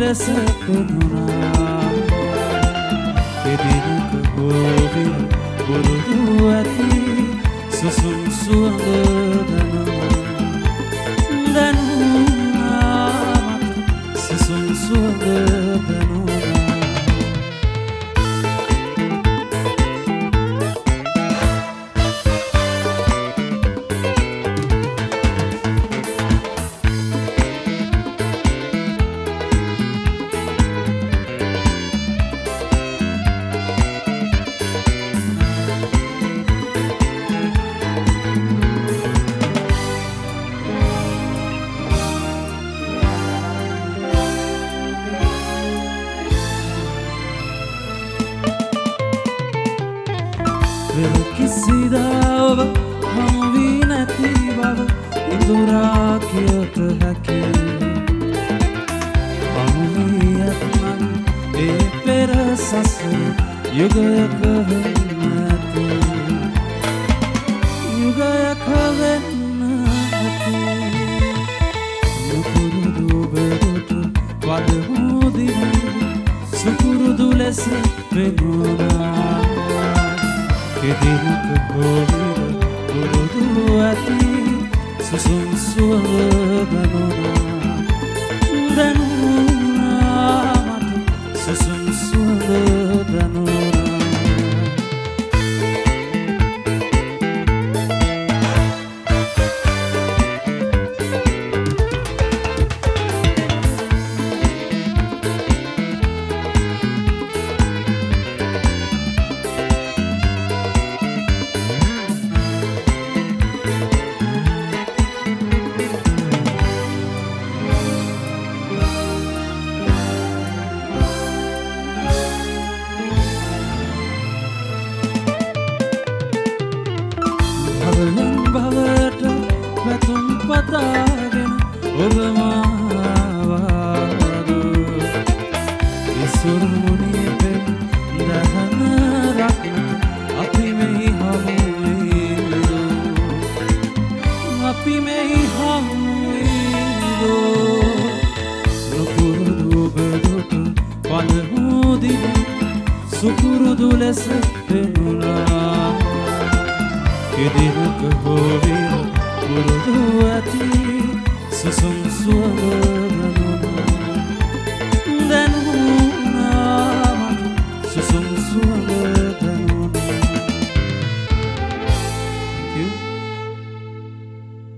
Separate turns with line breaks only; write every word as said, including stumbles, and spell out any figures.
ලෙස පෙනුණා එදිනක හෝවිල පුරුදු ඇති සුසුම් සුවඳ දැනුණා දැනුණා සුසුම් සුවඳ දැනුණා කිසිදා ඔබ හමු වී නැති බව ඉඳුරා කියත හැකි හමු වී ඇත්නම් ඒ පෙර සසර යුගයක වෙන්න ඇති යුගයක වෙන්න ඇති නුපුරුදු ඔබට වඩමුදින සුපුරුදු ලෙස පෙනුණා එදිනක හෝවිල පුරුදු ඇති සුසුම් සුවඳ දැනුණා දැනුණා මට සුසුම් සුවඳ දැනුණා භවට වැතුම් පතාගෙන ඔබ මාවාදු ඉසුරුමුණිය පෙම් දහන රක්න අපි මෙහි හමුවීදු අපි මෙහි හමුවීදු නුපුරුදු ඔබට පලමුදින සුපුරුදු ලෙස පෙනුණා එදිනක හෝවිල පුරුදු ඇති සුසුම් සුවඳ